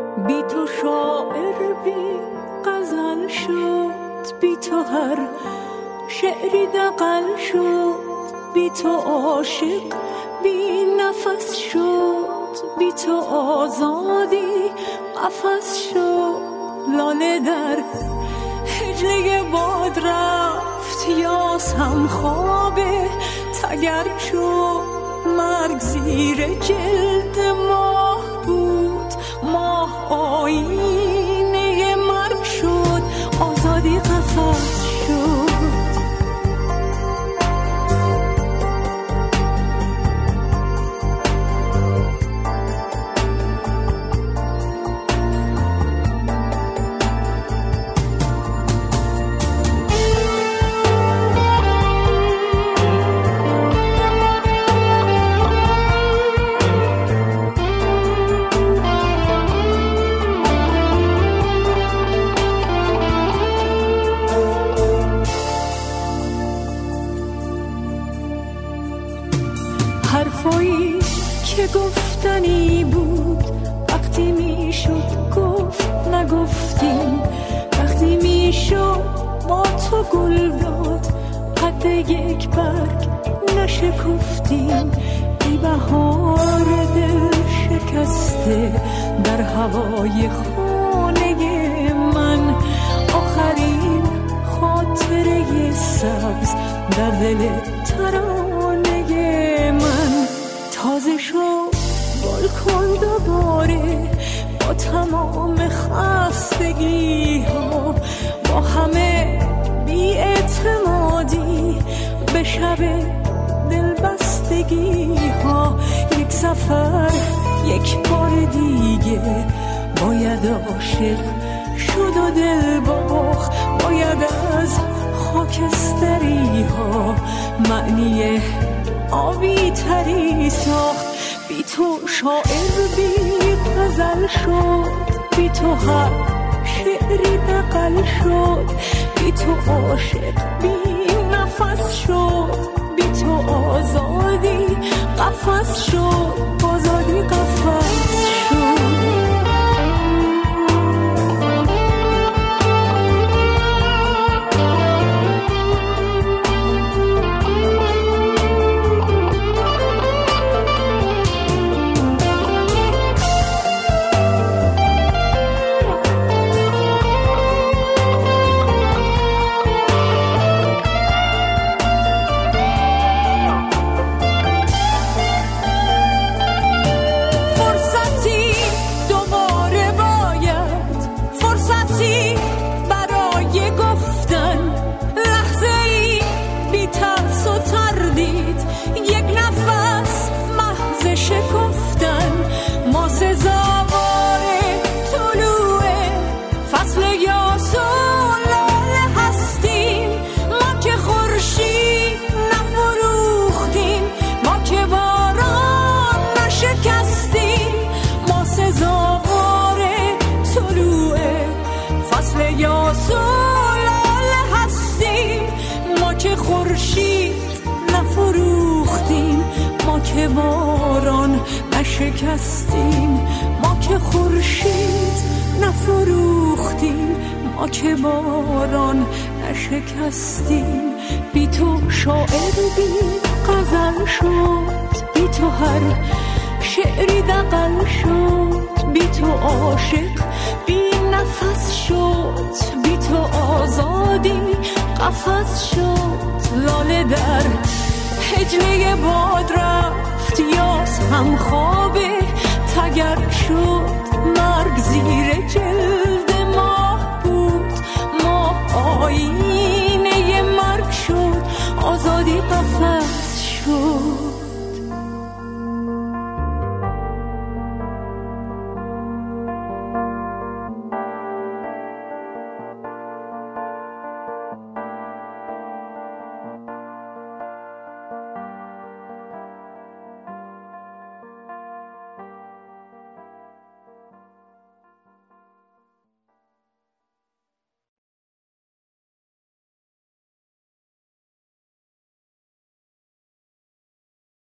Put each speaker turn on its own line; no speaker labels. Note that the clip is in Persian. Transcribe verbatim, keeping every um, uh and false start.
بی تو شاعر بی غزل شد، بی تو هر شعری دغل شد، بی تو عاشق بی نفس شد، بی تو آزادی قفس شد. لاله در هجله باد رفت، یاس هم خواب تگر شد. مرگ زیر جلد ماه بود، ماه آینه مرگ شد، آزادی قفس شد. حرفایی که گفتنی بود، وقتی میشد گفت نگفتیم، وقتی میشد با تو گل داد، قد یک برگ نشکفتیم. ای بهار دل شکسته در هوای خانه من، آخرین خاطره سبز در دل ترانه من. تازه شد گل کن دوباره با تمام خستگی ها، با همه بی اعتمادی به شب دلبستگی ها. یک سفر یک بار دیگه باید عاشق شد و دل باخت، باید از خاکستری ها معنی آبی تری ساخت. بی تو شاعر بی غزل شد، بی تو هر شعری دغل شد، بی تو عاشق بی نفس شد، بی تو آزادی قفس شد، آزادی قفس شد. که باران نشکستیم، ما که خورشید نفروختیم، ما که باران نشکستیم. بی تو شاعر بی غزل شد، بی تو هر شعری دغل شد، بی تو عاشق بی نفس شد، بی تو آزادی قفس شد. لاله در هجله باد رفت، یاس هم خواب تگرگ شد، مرگ زیر جلد